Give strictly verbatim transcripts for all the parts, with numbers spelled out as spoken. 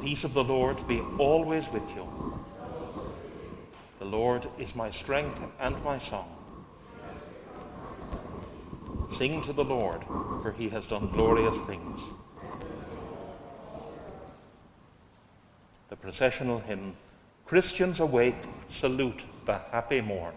peace of the Lord be always with you. The Lord is my strength and my song. Sing to the Lord, for he has done glorious things. The processional hymn, Christians awake, salute the happy morn.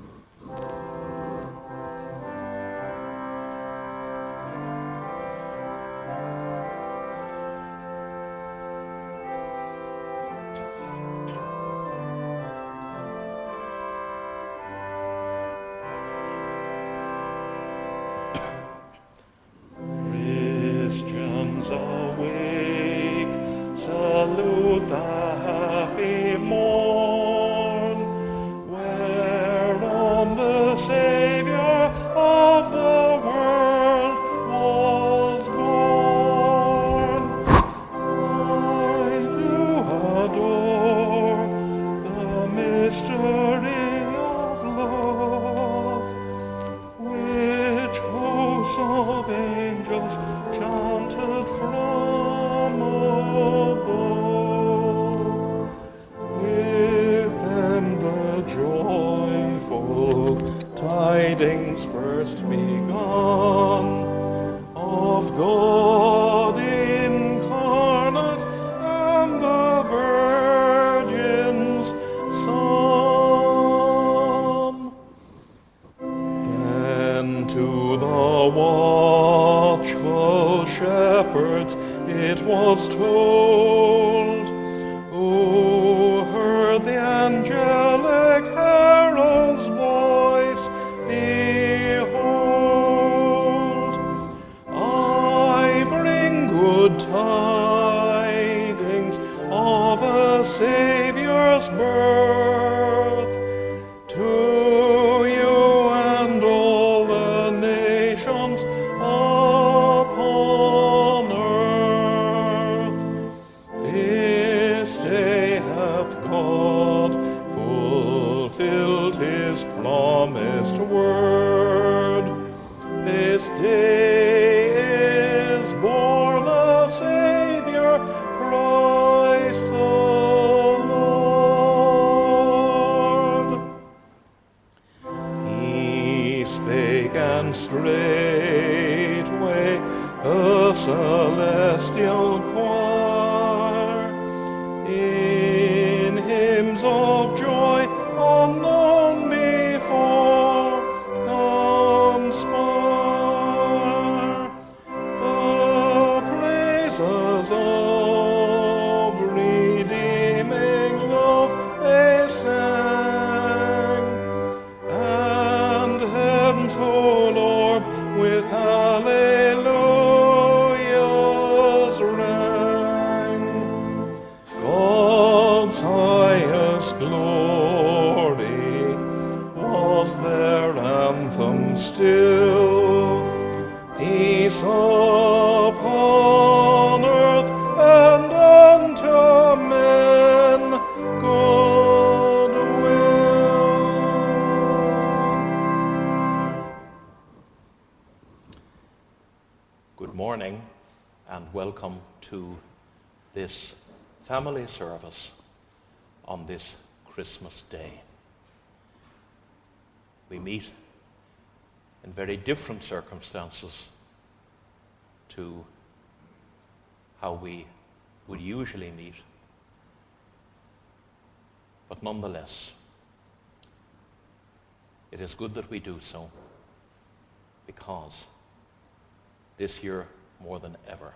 Family service on this Christmas Day. We meet in very different circumstances to how we would usually meet, but nonetheless, it is good that we do so, because this year more than ever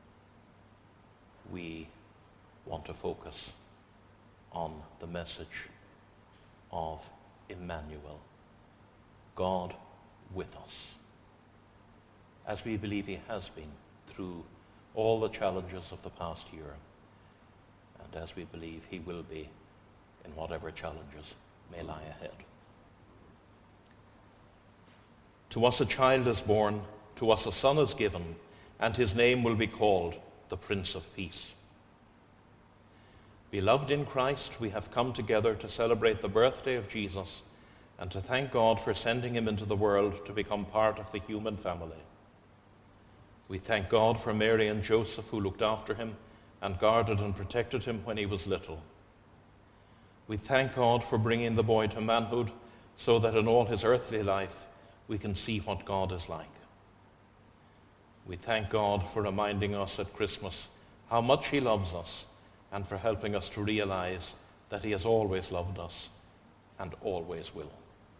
we want to focus on the message of Emmanuel, God with us, as we believe he has been through all the challenges of the past year, and as we believe he will be in whatever challenges may lie ahead. To us a child is born, to us a son is given, and his name will be called the Prince of Peace. Beloved in Christ, we have come together to celebrate the birthday of Jesus and to thank God for sending him into the world to become part of the human family. We thank God for Mary and Joseph who looked after him and guarded and protected him when he was little. We thank God for bringing the boy to manhood so that in all his earthly life we can see what God is like. We thank God for reminding us at Christmas how much he loves us and for helping us to realize that he has always loved us and always will.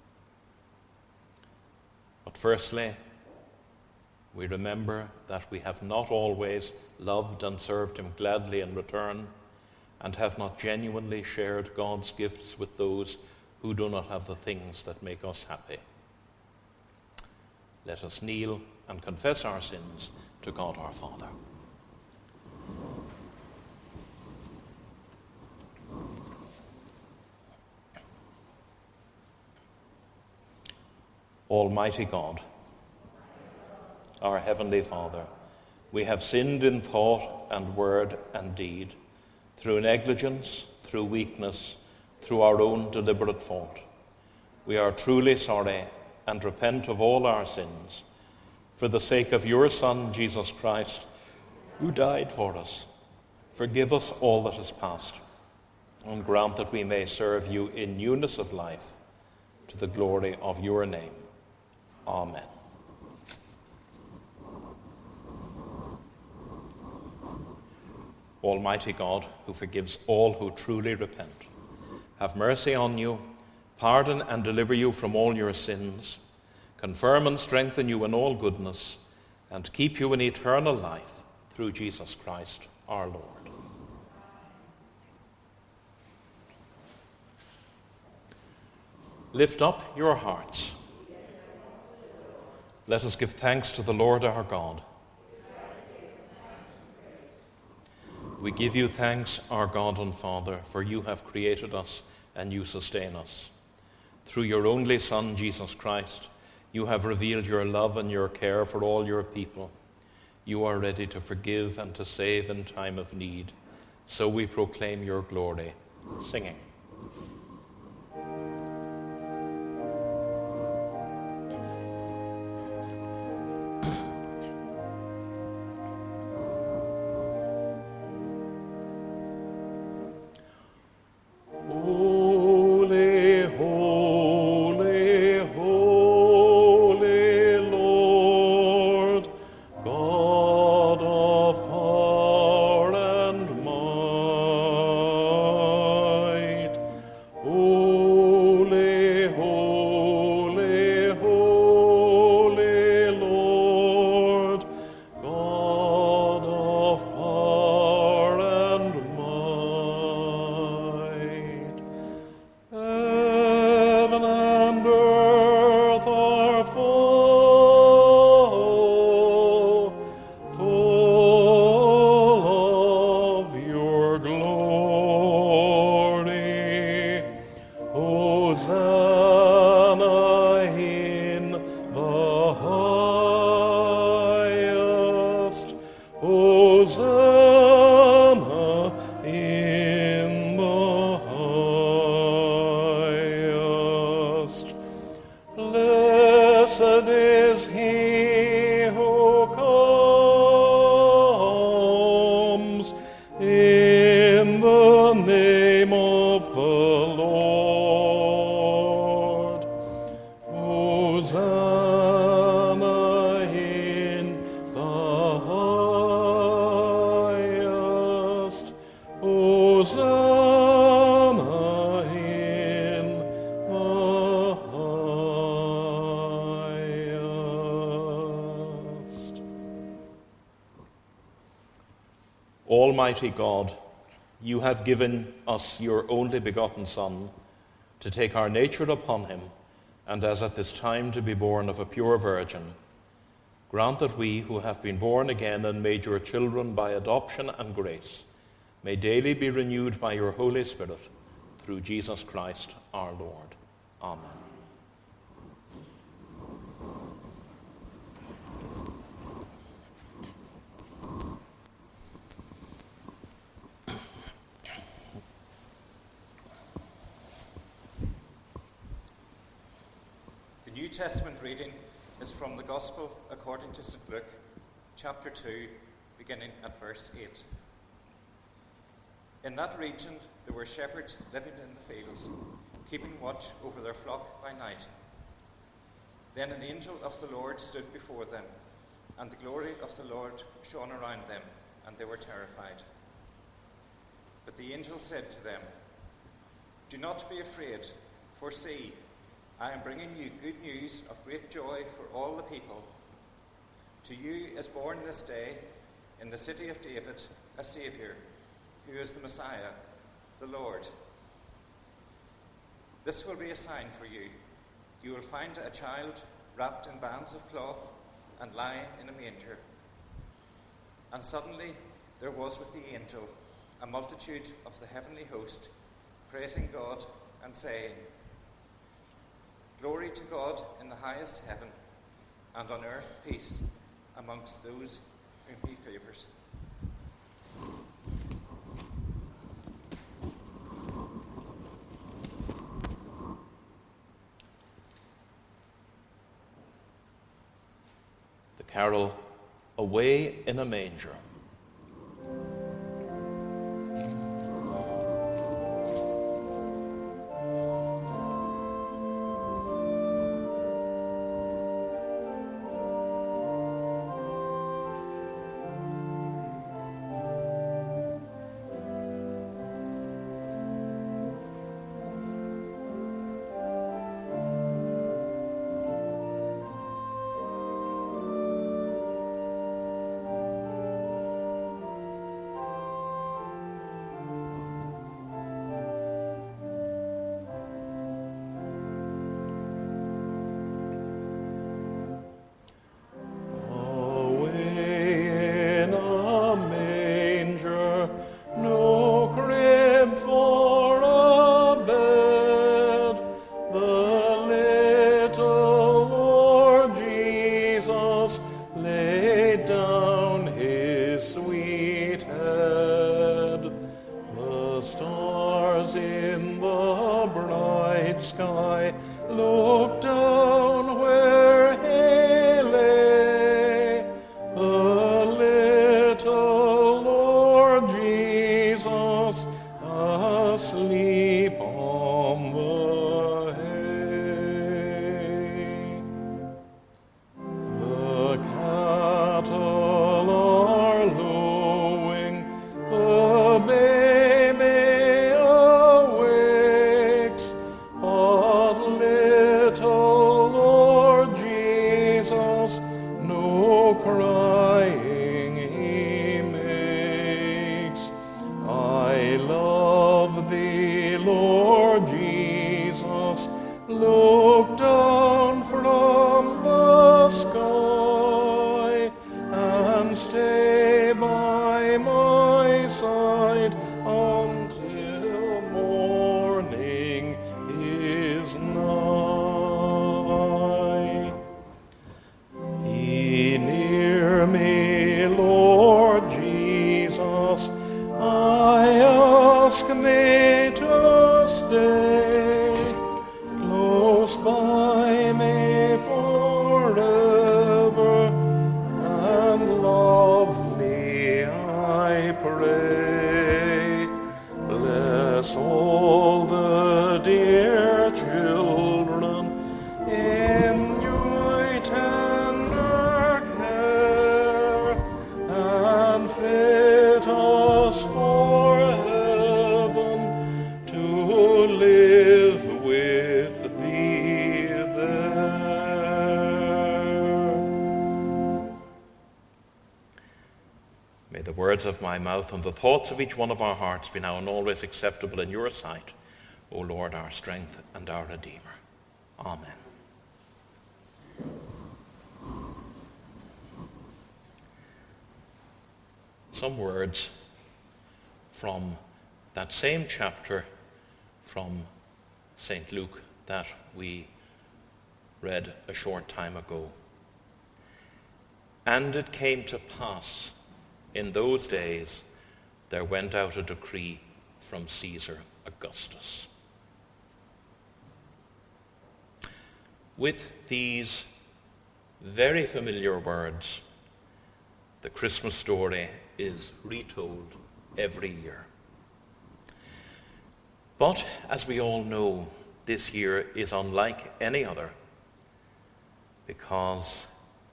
But firstly, we remember that we have not always loved and served him gladly in return and have not genuinely shared God's gifts with those who do not have the things that make us happy. Let us kneel and confess our sins to God our Father. Almighty God, our Heavenly Father, we have sinned in thought and word and deed, through negligence, through weakness, through our own deliberate fault. We are truly sorry and repent of all our sins. For the sake of your Son, Jesus Christ, who died for us, forgive us all that is past, and grant that we may serve you in newness of life, to the glory of your name. Amen. Almighty God, who forgives all who truly repent, have mercy on you, pardon and deliver you from all your sins, confirm and strengthen you in all goodness, and keep you in eternal life through Jesus Christ our Lord. Lift up your hearts. Let us give thanks to the Lord our God. We give you thanks, our God and Father, for you have created us and you sustain us. Through your only Son, Jesus Christ, you have revealed your love and your care for all your people. You are ready to forgive and to save in time of need. So we proclaim your glory, singing. Almighty God, you have given us your only begotten Son to take our nature upon him, and as at this time to be born of a pure virgin. Grant that we who have been born again and made your children by adoption and grace may daily be renewed by your Holy Spirit through Jesus Christ our Lord. Amen. The New Testament reading is from the Gospel according to Saint Luke, chapter two, beginning at verse eight. In that region there were shepherds living in the fields, keeping watch over their flock by night. Then an angel of the Lord stood before them, and the glory of the Lord shone around them, and they were terrified. But the angel said to them, "Do not be afraid, for see, I am bringing you good news of great joy for all the people. To you is born this day in the city of David a Saviour, who is the Messiah, the Lord. This will be a sign for you. You will find a child wrapped in bands of cloth and lying in a manger." And suddenly there was with the angel a multitude of the heavenly host, praising God and saying, "Glory to God in the highest heaven, and on earth peace amongst those whom he favours." The carol, "Away in a Manger." Of my mouth and the thoughts of each one of our hearts be now and always acceptable in your sight, O Lord, our strength and our Redeemer. Amen. Some words from that same chapter from Saint Luke that we read a short time ago. "And it came to pass, in those days, there went out a decree from Caesar Augustus." With these very familiar words, the Christmas story is retold every year. But, as we all know, this year is unlike any other, because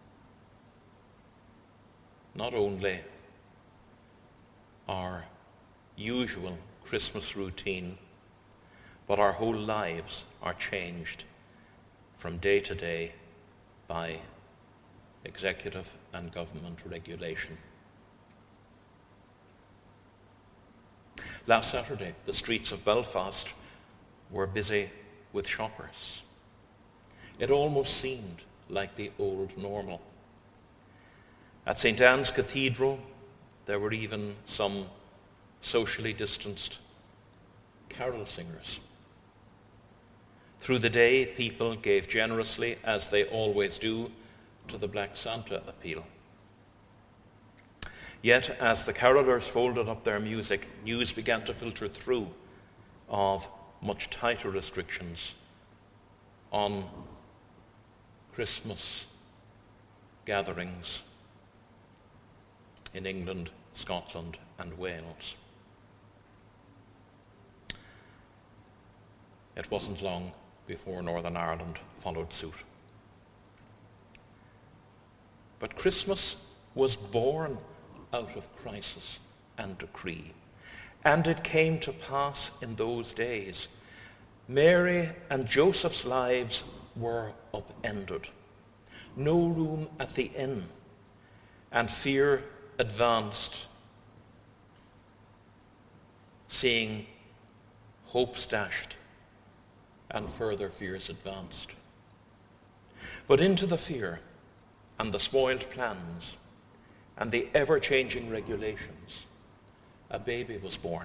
not only our usual Christmas routine, but our whole lives are changed from day to day by executive and government regulation. Last Saturday, the streets of Belfast were busy with shoppers. It almost seemed like the old normal. At Saint Anne's Cathedral, there were even some socially distanced carol singers. Through the day, people gave generously, as they always do, to the Black Santa appeal. Yet, as the carolers folded up their music, news began to filter through of much tighter restrictions on Christmas gatherings in England, Scotland, and Wales. It wasn't long before Northern Ireland followed suit. But Christmas was born out of crisis and decree, and it came to pass in those days. Mary and Joseph's lives were upended. No room at the inn, and fear advanced, seeing hopes dashed and further fears advanced. But into the fear and the spoiled plans and the ever-changing regulations, a baby was born.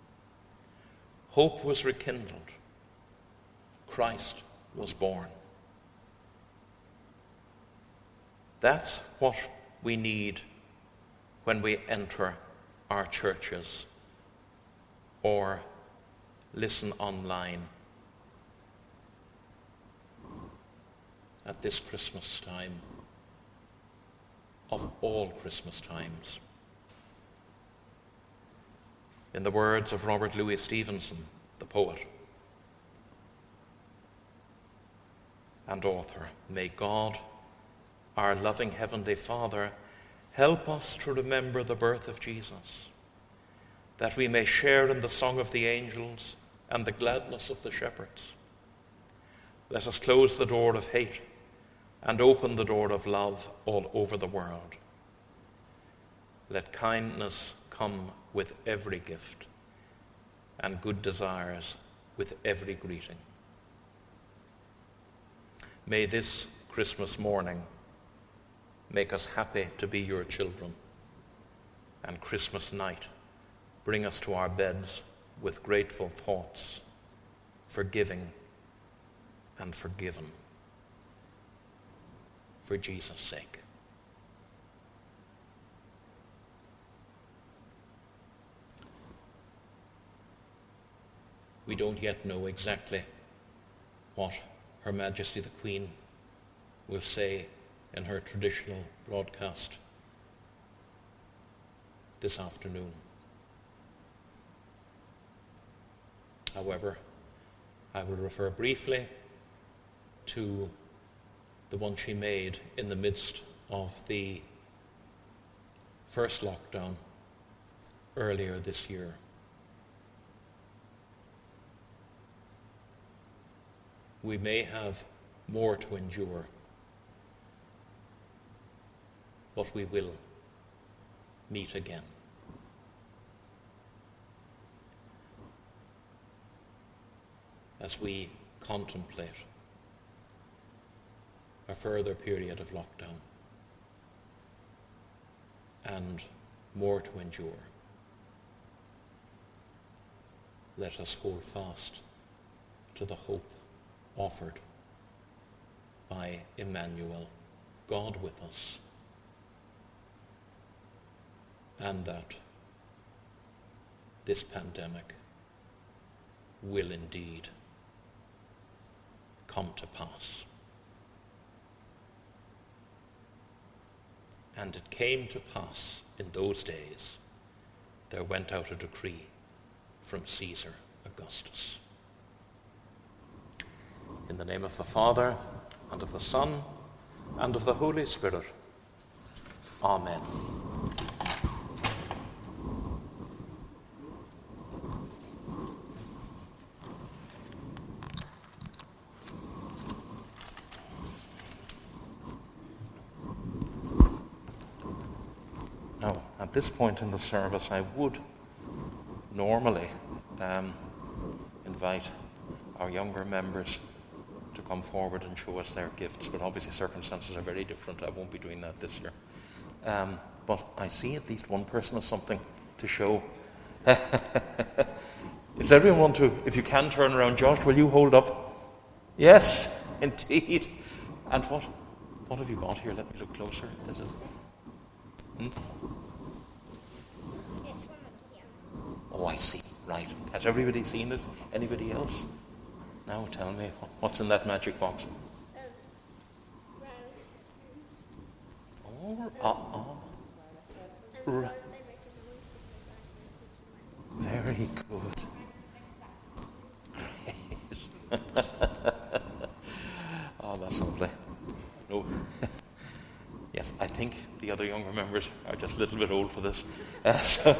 Hope was rekindled. Christ was born. That's what we need when we enter our churches or listen online at this Christmas time, of all Christmas times. In the words of Robert Louis Stevenson, the poet and author, may God, our loving Heavenly Father, help us to remember the birth of Jesus, that we may share in the song of the angels and the gladness of the shepherds. Let us close the door of hate and open the door of love all over the world. Let kindness come with every gift, and good desires with every greeting. May this Christmas morning make us happy to be your children, and Christmas night bring us to our beds with grateful thoughts, forgiving and forgiven, for Jesus' sake. We don't yet know exactly what Her Majesty the Queen will say in her traditional broadcast this afternoon. However, I will refer briefly to the one she made in the midst of the first lockdown earlier this year. We may have more to endure, but we will meet again. As we contemplate a further period of lockdown and more to endure, let us hold fast to the hope offered by Emmanuel, God with us, and that this pandemic will indeed come to pass. And it came to pass in those days, there went out a decree from Caesar Augustus. In the name of the Father, and of the Son, and of the Holy Spirit. Amen. Now, at this point in the service, I would normally um, invite our younger members to come forward and show us their gifts, but obviously circumstances are very different. I won't be doing that this year. Um, but I see at least one person has something to show. If everyone want to, if you can turn around, Josh, will you hold up? Yes, indeed. And what, what have you got here? Let me look closer. Is it? Hmm? It's from Ikea. Oh, I see. Right. Has everybody seen it? Anybody else? Now tell me, what's in that magic box? Um, wireless headphones. Oh, uh, oh. And Right. so they make a noise because I connect it to my Very good. Great. Oh, that's lovely. No. Yes, I think the other younger members are just a little bit old for this. Uh, so,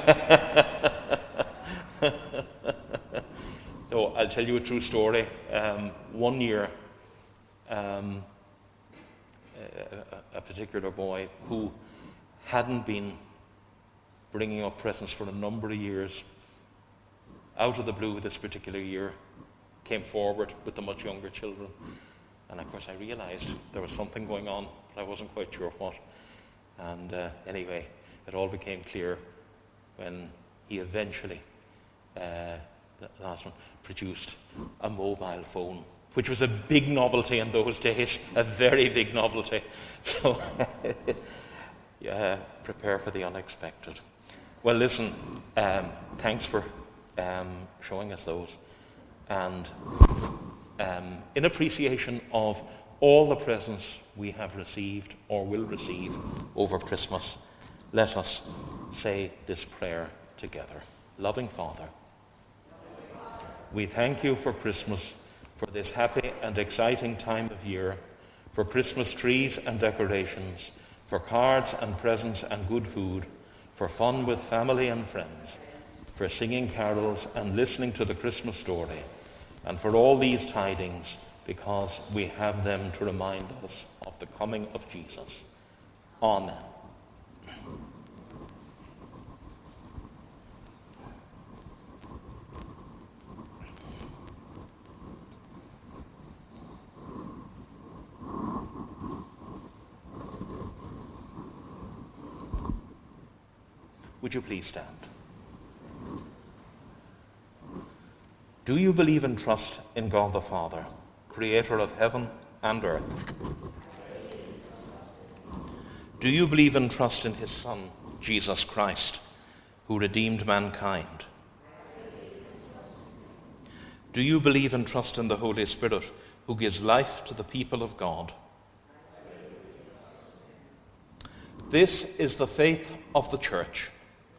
so I'll tell you a true story. Um, one year, um, a, a particular boy who hadn't been bringing up presents for a number of years, out of the blue this particular year, came forward with the much younger children. And of course I realized there was something going on, but I wasn't quite sure what. And uh, anyway, it all became clear when he eventually, uh, the last one, produced a mobile phone, which was a big novelty in those days, a very big novelty. So, yeah, prepare for the unexpected. Well, listen, um, thanks for um, showing us those. And um, in appreciation of all the presents we have received or will receive over Christmas, let us say this prayer together. Loving Father, we thank you for Christmas, for this happy and exciting time of year, for Christmas trees and decorations, for cards and presents and good food, for fun with family and friends, for singing carols and listening to the Christmas story, and for all these tidings, because we have them to remind us of the coming of Jesus. Amen. Would you please stand? Do you believe and trust in God the Father, creator of heaven and earth? Do you believe and trust in his Son, Jesus Christ, who redeemed mankind? Do you believe and trust in the Holy Spirit, who gives life to the people of God? This is the faith of the Church.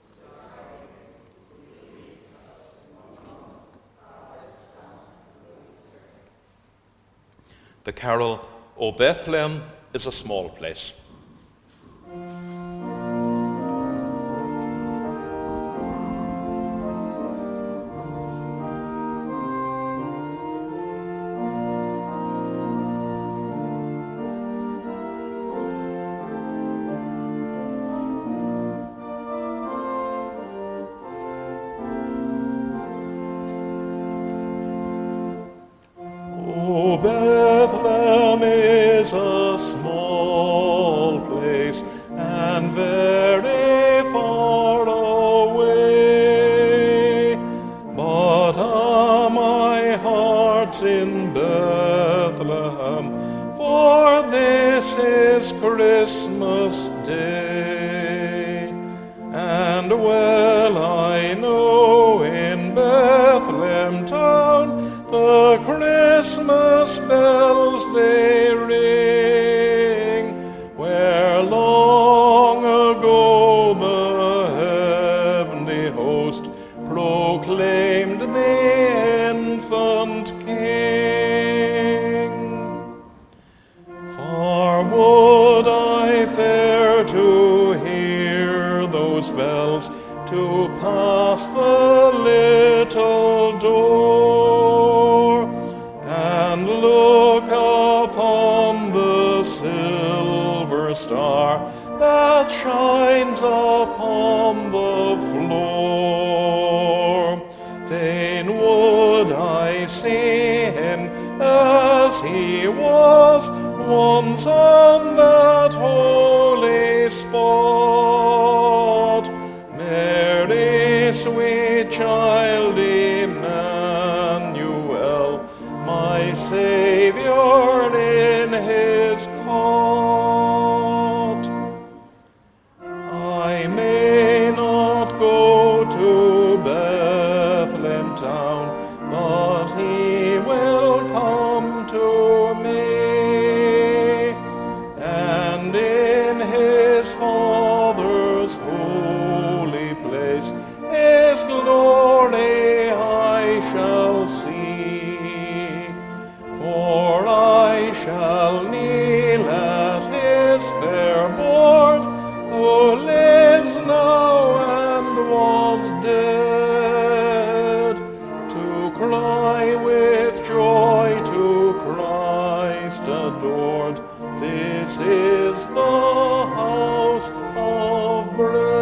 The carol, O Bethlehem is a small place. O Bethlehem is a small place and very far away, but ah, my heart's in Bethlehem, for this is Christmas Day. And well I know in Bethlehem town the Christmas bells they ring, where long ago the heavenly host proclaimed the angels to pass the little door and look upon the silver star that shines upon the floor. Fain would I see him as he was once on that holy spot. Mary, sweet child Emmanuel, my Saviour in his cot. I may not go to Bethlehem town, but he will come to me, and in his Father's holy place his glory I shall see. For I shall kneel at his fair board, who lives now and was dead, to cry with joy to Christ adored, this is the house of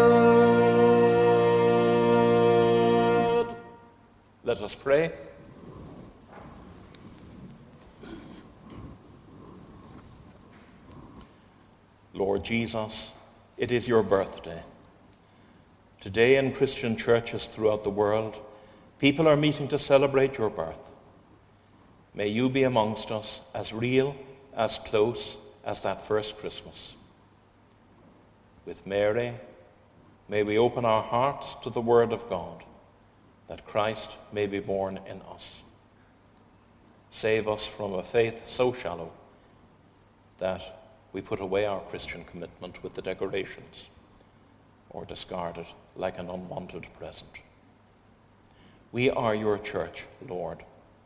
bread. Let us pray. Lord Jesus, it is your birthday. Today in Christian churches throughout the world, people are meeting to celebrate your birth. May you be amongst us as real, as close as that first Christmas. With Mary, may we open our hearts to the Word of God, that Christ may be born in us. Save us from a faith so shallow that we put away our Christian commitment with the decorations or discard it like an unwanted present. We are your church, Lord.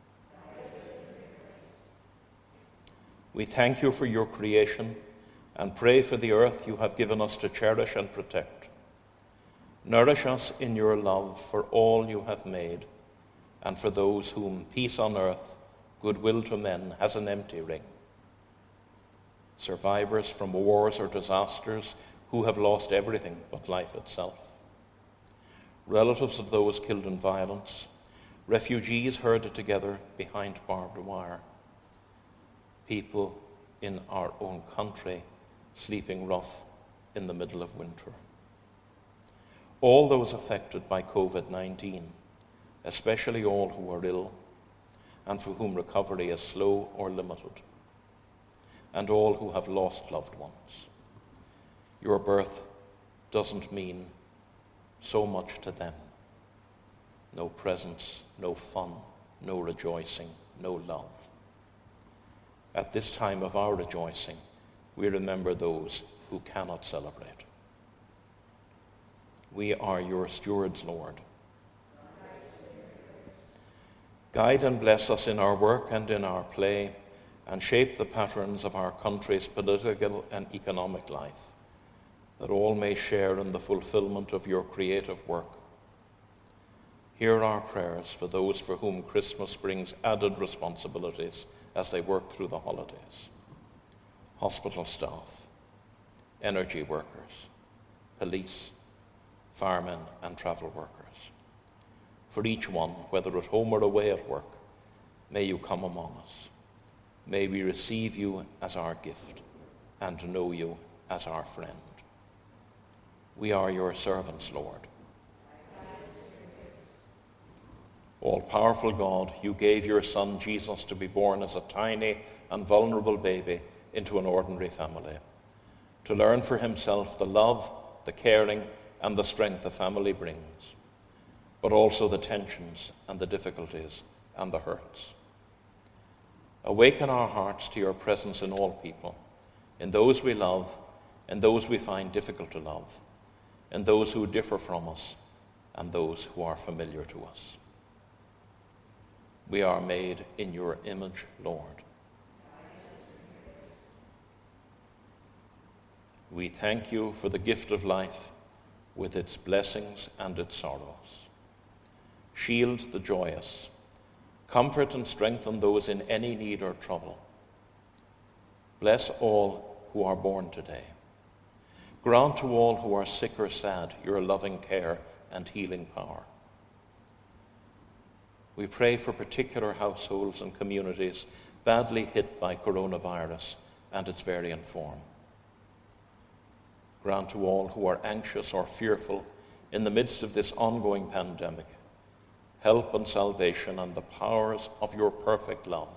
We thank you for your creation and pray for the earth you have given us to cherish and protect. Nourish us in your love for all you have made and for those whom peace on earth, goodwill to men has an empty ring. Survivors from wars or disasters who have lost everything but life itself. Relatives of those killed in violence, refugees herded together behind barbed wire. People in our own country sleeping rough in the middle of winter. All those affected by covid nineteen, especially all who are ill and for whom recovery is slow or limited, and all who have lost loved ones. Your birth doesn't mean so much to them. No presents, no fun, no rejoicing, no love. At this time of our rejoicing, we remember those who cannot celebrate. We are your stewards, Lord. Guide and bless us in our work and in our play, and shape the patterns of our country's political and economic life, that all may share in the fulfillment of your creative work. Hear our prayers for those for whom Christmas brings added responsibilities as they work through the holidays. Hospital staff, energy workers, police, firemen and travel workers. For each one, whether at home or away at work, may you come among us. May we receive you as our gift and know you as our friend. We are your servants, Lord. All-powerful God, you gave your Son Jesus to be born as a tiny and vulnerable baby into an ordinary family, to learn for himself the love, the caring, and the strength a family brings, but also the tensions and the difficulties and the hurts. Awaken our hearts to your presence in all people, in those we love, in those we find difficult to love, in those who differ from us, and those who are familiar to us. We are made in your image, Lord. We thank you for the gift of life, with its blessings and its sorrows. Shield the joyous. Comfort and strengthen those in any need or trouble. Bless all who are born today. Grant to all who are sick or sad your loving care and healing power. We pray for particular households and communities badly hit by coronavirus and its variant form. Grant to all who are anxious or fearful in the midst of this ongoing pandemic help and salvation and the powers of your perfect love.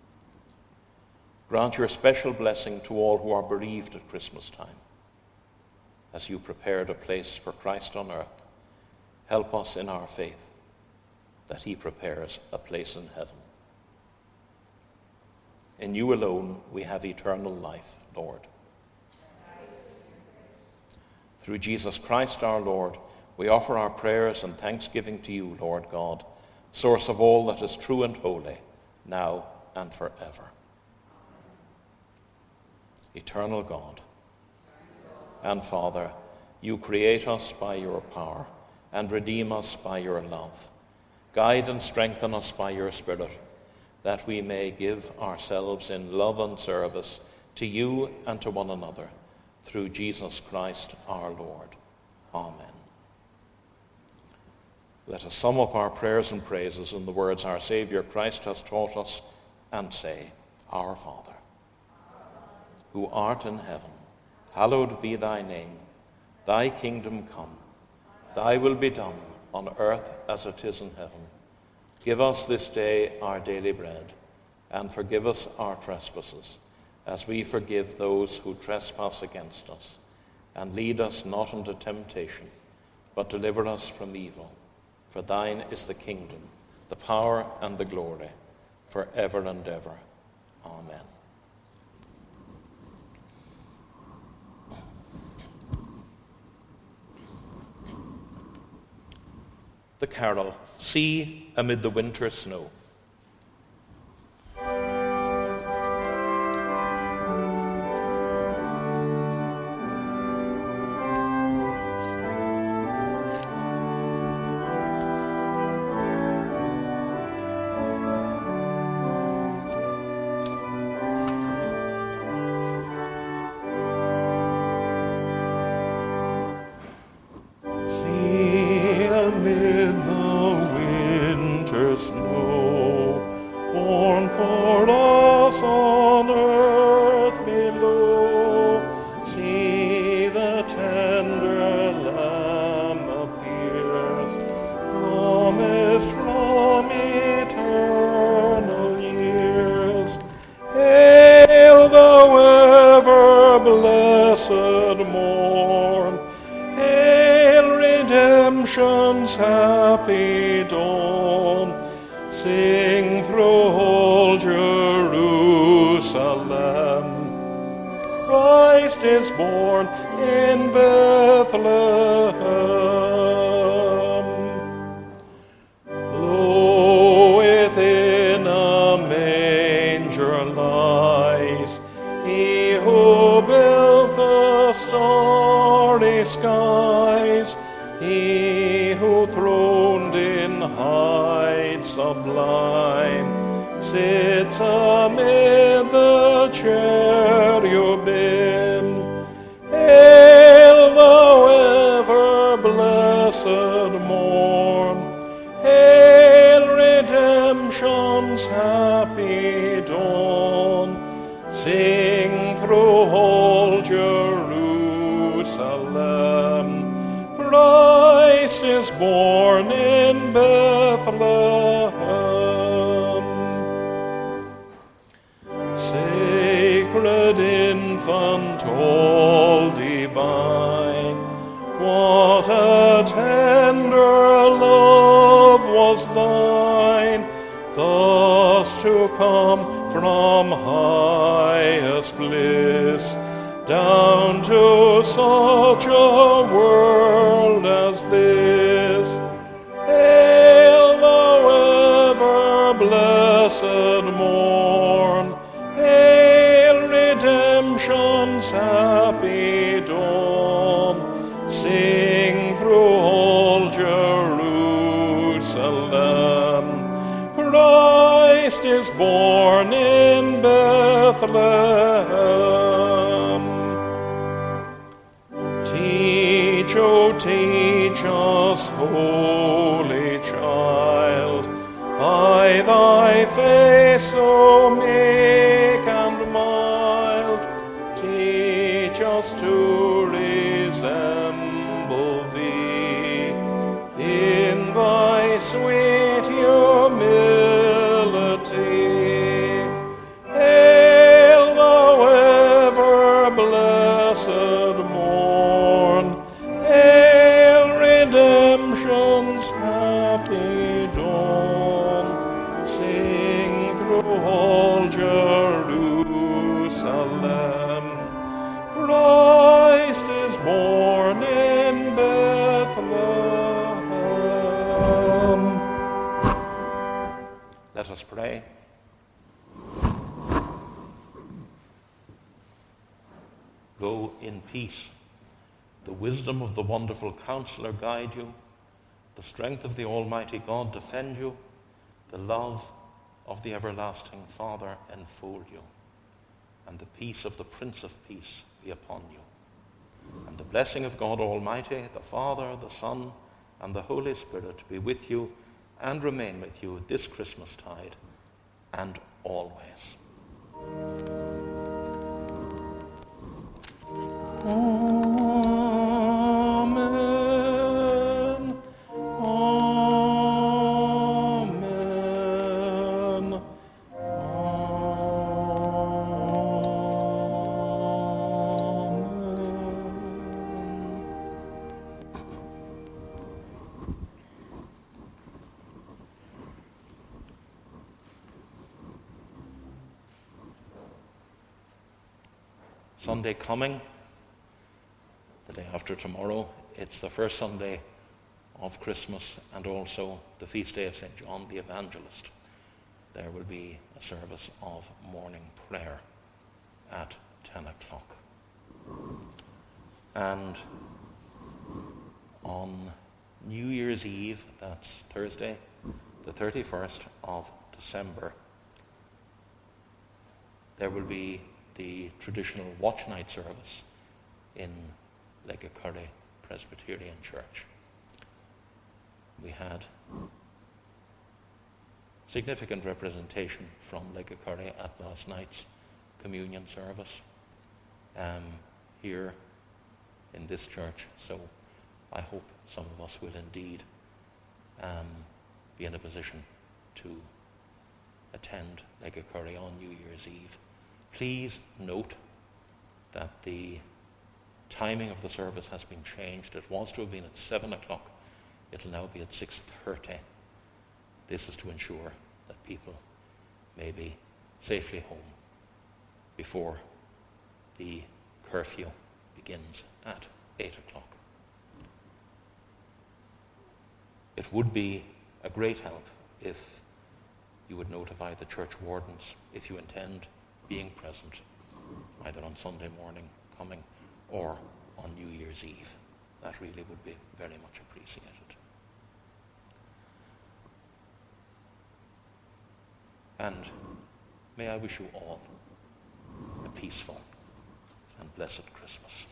Grant your special blessing to all who are bereaved at Christmas time. As you prepared a place for Christ on earth, help us in our faith that he prepares a place in heaven. In you alone we have eternal life, Lord. Through Jesus Christ our Lord, we offer our prayers and thanksgiving to you, Lord God, source of all that is true and holy, now and forever. Eternal God and Father, you create us by your power and redeem us by your love. Guide and strengthen us by your Spirit, that we may give ourselves in love and service to you and to one another, through Jesus Christ our Lord. Amen. Let us sum up our prayers and praises in the words our Saviour Christ has taught us, and say, Our Father, who art in heaven, hallowed be thy name. Thy kingdom come. Thy will be done on earth as it is in heaven. Give us this day our daily bread, and forgive us our trespasses, as we forgive those who trespass against us. And lead us not into temptation, but deliver us from evil. For thine is the kingdom, the power, and the glory, for ever and ever. Amen. The carol, See Amid the Winter Snow. Happy dawn, sing through all Jerusalem. Christ is born in Bethlehem. Lo, within a manger lies he who built the starry skies. He who throned in height sublime sits amid the cherubim. Hail thou ever blessed morn, hail redemption's happy dawn. Sing through all Jerusalem, Christ is born in Bethlehem. Sacred infant, all divine, what a tender love was thine, thus to come from highest bliss down to such a world as this. Hail thou ever blessed morn, hail redemption's happy dawn. Sing Jerusalem. Christ is born in Bethlehem. Teach, O teach us, Holy Child, by thy face so meek and mild. Teach us to resemble thee in thy sweet humility. Hail, thou ever blessed morn. Hail, redemption's happy dawn. Sing through all Jerusalem, Christ is born in Bethlehem. Let us pray. Go in peace. The wisdom of the wonderful Counselor guide you. The strength of the Almighty God defend you. The love of the everlasting Father enfold you. And the peace of the Prince of Peace be upon you. And the blessing of God Almighty, the Father, the Son, and the Holy Spirit be with you and remain with you this Christmastide and always. Amen. Amen. Sunday coming, the day after tomorrow, it's the first Sunday of Christmas and also the feast day of Saint John the Evangelist. There will be a service of morning prayer at ten o'clock. And on New Year's Eve, that's Thursday, the thirty-first of December, there will be the traditional watch night service in Legacurry Presbyterian Church. We had significant representation from Legacurry at last night's communion service um, here in this church, so I hope some of us will indeed um, be in a position to attend Legacurry on New Year's Eve. Please note that the timing of the service has been changed. It was to have been at seven o'clock. It'll now be at six thirty. This is to ensure that people may be safely home before the curfew begins at eight o'clock. It would be a great help if you would notify the church wardens if you intend being present, either on Sunday morning coming or on New Year's Eve. That really would be very much appreciated. And may I wish you all a peaceful and blessed Christmas.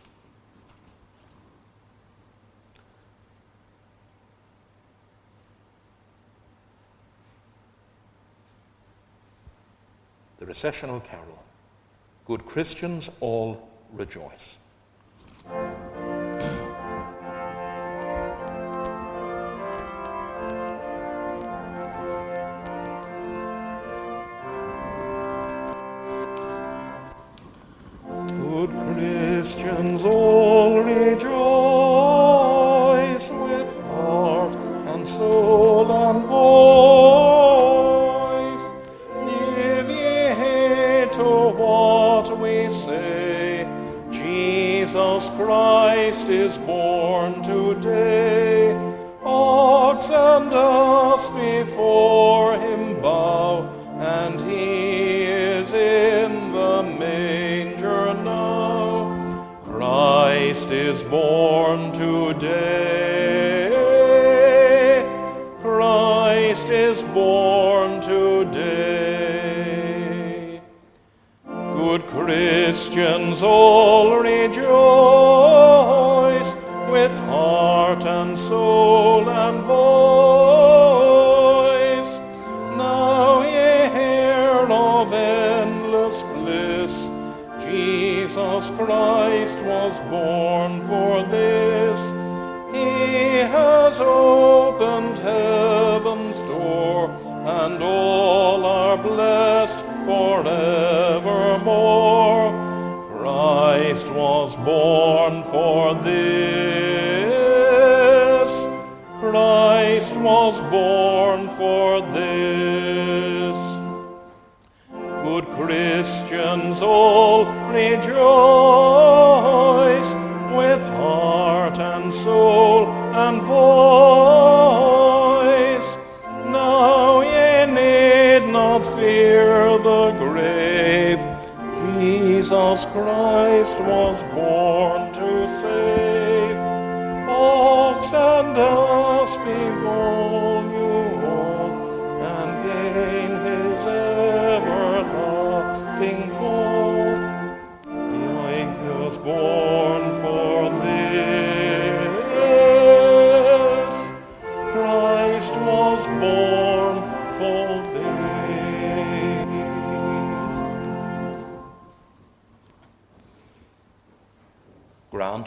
The recessional carol, Good Christians all rejoice. Good Christians all rejoice with heart and soul and voice. Give ye to what we say. Jesus Christ is born today. Ox and us before him bow, and he is in the manger now. Christ is born today. Christians all rejoice with heart and soul and voice. Now ye hear of endless bliss. Jesus Christ was born for this. He has opened heaven's door, and all are blessed forevermore. Christ was born for this. Christ was born for this. Good Christians all rejoice with heart and soul and voice. Now ye need not fear the grave. Jesus Christ was born to save. Ox and us behold you all, and gain his everlasting hope. He was born for this. Christ was born for this. Grant,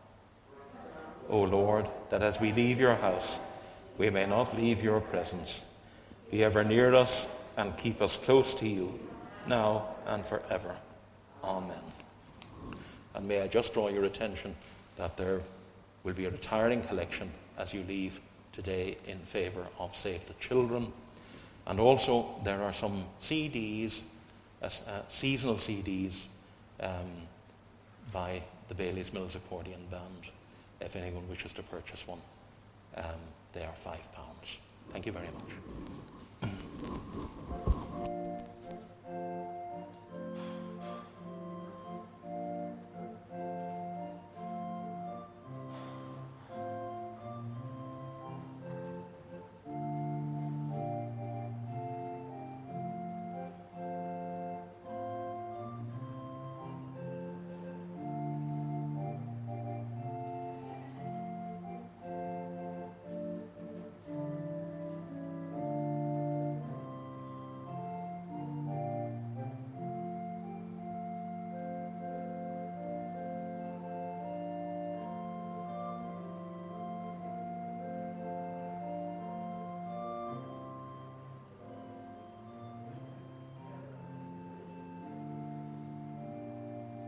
O Lord, that as we leave your house, we may not leave your presence. Be ever near us and keep us close to you, now and forever. Amen. And may I just draw your attention that there will be a retiring collection as you leave today in favour of Save the Children. And also there are some C Ds, uh, seasonal C Ds um, by the Bailey's Mills Accordion Band. If anyone wishes to purchase one, um, they are five pounds. Thank you very much.